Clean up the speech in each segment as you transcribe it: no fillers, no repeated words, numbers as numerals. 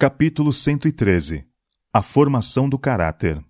Capítulo 113. A formação do caráter.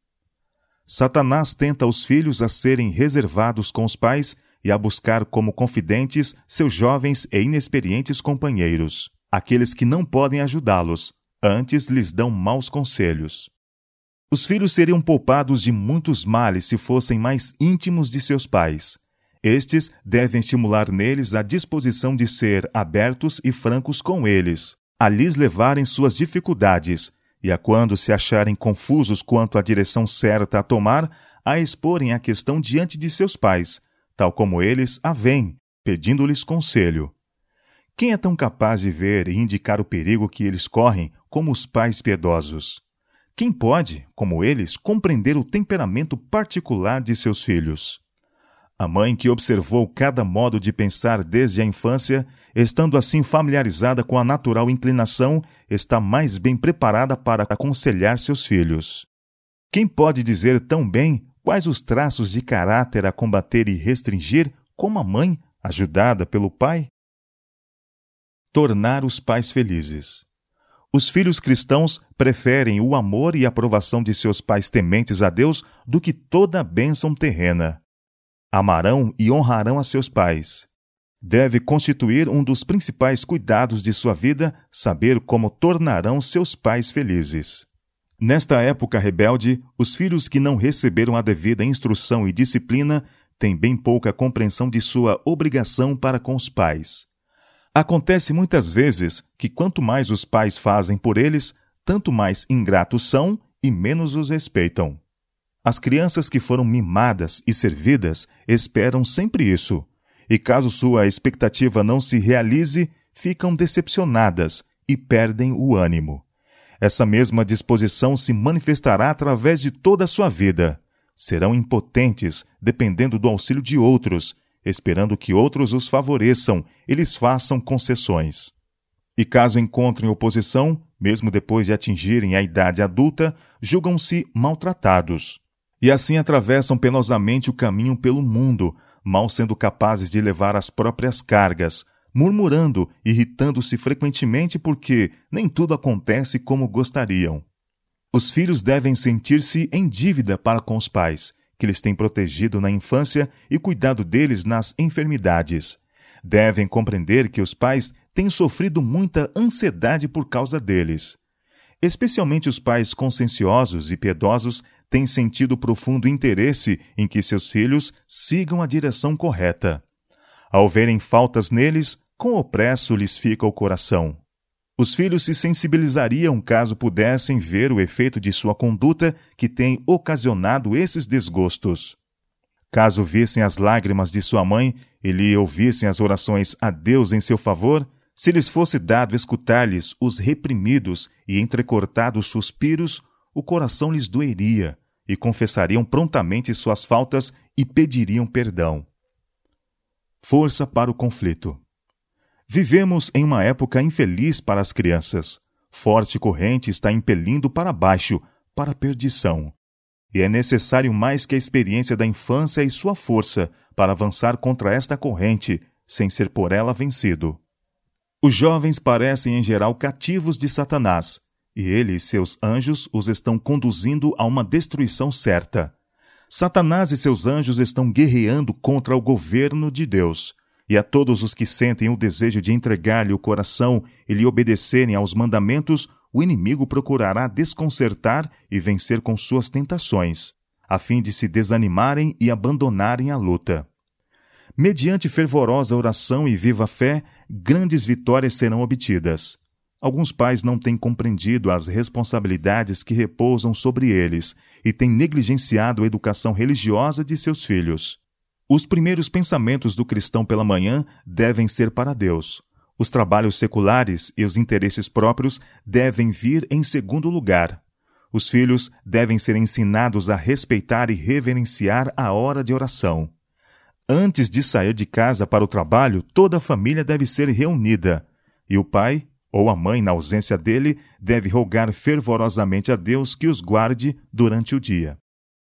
Satanás tenta os filhos a serem reservados com os pais e a buscar como confidentes seus jovens e inexperientes companheiros, aqueles que não podem ajudá-los, antes lhes dão maus conselhos. Os filhos seriam poupados de muitos males se fossem mais íntimos de seus pais. Estes devem estimular neles a disposição de ser abertos e francos com eles, a lhes levarem suas dificuldades, e a quando se acharem confusos quanto à direção certa a tomar, a exporem a questão diante de seus pais, tal como eles a veem, pedindo-lhes conselho. Quem é tão capaz de ver e indicar o perigo que eles correm como os pais piedosos? Quem pode, como eles, compreender o temperamento particular de seus filhos? A mãe que observou cada modo de pensar desde a infância, estando assim familiarizada com a natural inclinação, está mais bem preparada para aconselhar seus filhos. Quem pode dizer tão bem quais os traços de caráter a combater e restringir, como a mãe, ajudada pelo pai? Tornar os pais felizes. Os filhos cristãos preferem o amor e a aprovação de seus pais tementes a Deus do que toda a bênção terrena. Amarão e honrarão a seus pais. Deve constituir um dos principais cuidados de sua vida saber como tornarão seus pais felizes. Nesta época rebelde, os filhos que não receberam a devida instrução e disciplina têm bem pouca compreensão de sua obrigação para com os pais. Acontece muitas vezes que quanto mais os pais fazem por eles, tanto mais ingratos são e menos os respeitam. As crianças que foram mimadas e servidas esperam sempre isso, e caso sua expectativa não se realize, ficam decepcionadas e perdem o ânimo. Essa mesma disposição se manifestará através de toda a sua vida. Serão impotentes, dependendo do auxílio de outros, esperando que outros os favoreçam e lhes façam concessões. E caso encontrem oposição, mesmo depois de atingirem a idade adulta, julgam-se maltratados. E assim atravessam penosamente o caminho pelo mundo, mal sendo capazes de levar as próprias cargas, murmurando, irritando-se frequentemente porque nem tudo acontece como gostariam. Os filhos devem sentir-se em dívida para com os pais, que lhes têm protegido na infância e cuidado deles nas enfermidades. Devem compreender que os pais têm sofrido muita ansiedade por causa deles. Especialmente os pais conscienciosos e piedosos têm sentido profundo interesse em que seus filhos sigam a direção correta. Ao verem faltas neles, com opresso lhes fica o coração. Os filhos se sensibilizariam caso pudessem ver o efeito de sua conduta que tem ocasionado esses desgostos. Caso vissem as lágrimas de sua mãe e lhe ouvissem as orações a Deus em seu favor, se lhes fosse dado escutar-lhes os reprimidos e entrecortados suspiros, o coração lhes doeria, e confessariam prontamente suas faltas e pediriam perdão. Força para o conflito. Vivemos em uma época infeliz para as crianças. Forte corrente está impelindo para baixo, para a perdição. E é necessário mais que a experiência da infância e sua força para avançar contra esta corrente, sem ser por ela vencido. Os jovens parecem em geral cativos de Satanás, e ele e seus anjos os estão conduzindo a uma destruição certa. Satanás e seus anjos estão guerreando contra o governo de Deus, e a todos os que sentem o desejo de entregar-lhe o coração e lhe obedecerem aos mandamentos, o inimigo procurará desconcertar e vencer com suas tentações, a fim de se desanimarem e abandonarem a luta. Mediante fervorosa oração e viva fé, grandes vitórias serão obtidas. Alguns pais não têm compreendido as responsabilidades que repousam sobre eles e têm negligenciado a educação religiosa de seus filhos. Os primeiros pensamentos do cristão pela manhã devem ser para Deus. Os trabalhos seculares e os interesses próprios devem vir em segundo lugar. Os filhos devem ser ensinados a respeitar e reverenciar a hora de oração. Antes de sair de casa para o trabalho, toda a família deve ser reunida, e o pai, ou a mãe, na ausência dele, deve rogar fervorosamente a Deus que os guarde durante o dia.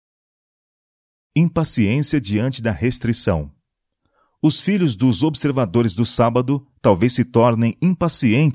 Impaciência diante da restrição. Os filhos dos observadores do sábado talvez se tornem impacientes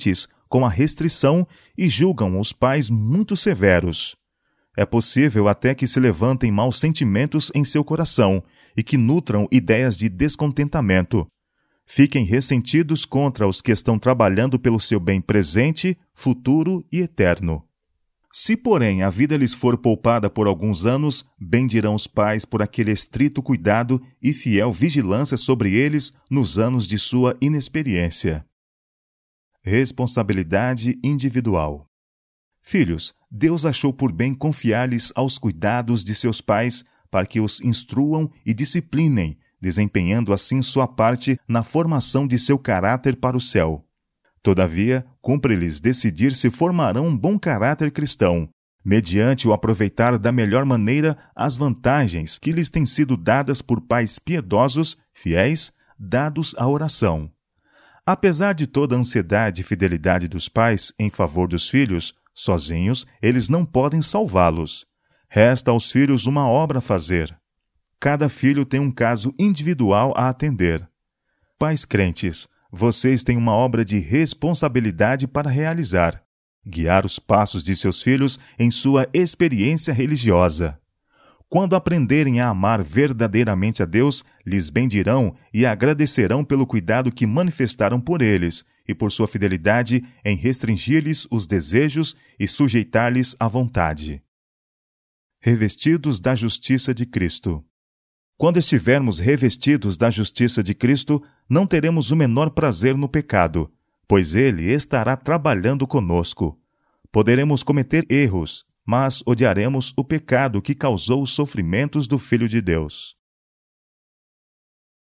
com a restrição e julgam os pais muito severos. É possível até que se levantem maus sentimentos em seu coração e que nutram ideias de descontentamento. Fiquem ressentidos contra os que estão trabalhando pelo seu bem presente, futuro e eterno. Se, porém, a vida lhes for poupada por alguns anos, bendirão os pais por aquele estrito cuidado e fiel vigilância sobre eles nos anos de sua inexperiência. Responsabilidade individual. Filhos, Deus achou por bem confiar-lhes aos cuidados de seus pais para que os instruam e disciplinem, desempenhando assim sua parte na formação de seu caráter para o céu. Todavia, cumpre-lhes decidir se formarão um bom caráter cristão, mediante o aproveitar da melhor maneira as vantagens que lhes têm sido dadas por pais piedosos, fiéis, dados à oração. Apesar de toda a ansiedade e fidelidade dos pais em favor dos filhos, sozinhos eles não podem salvá-los. Resta aos filhos uma obra a fazer. Cada filho tem um caso individual a atender. Pais crentes, vocês têm uma obra de responsabilidade para realizar: guiar os passos de seus filhos em sua experiência religiosa. Quando aprenderem a amar verdadeiramente a Deus, lhes bendirão e agradecerão pelo cuidado que manifestaram por eles e por sua fidelidade em restringir-lhes os desejos e sujeitar-lhes à vontade. Revestidos da justiça de Cristo. Quando estivermos revestidos da justiça de Cristo, não teremos o menor prazer no pecado, pois Ele estará trabalhando conosco. Poderemos cometer erros, mas odiaremos o pecado que causou os sofrimentos do Filho de Deus.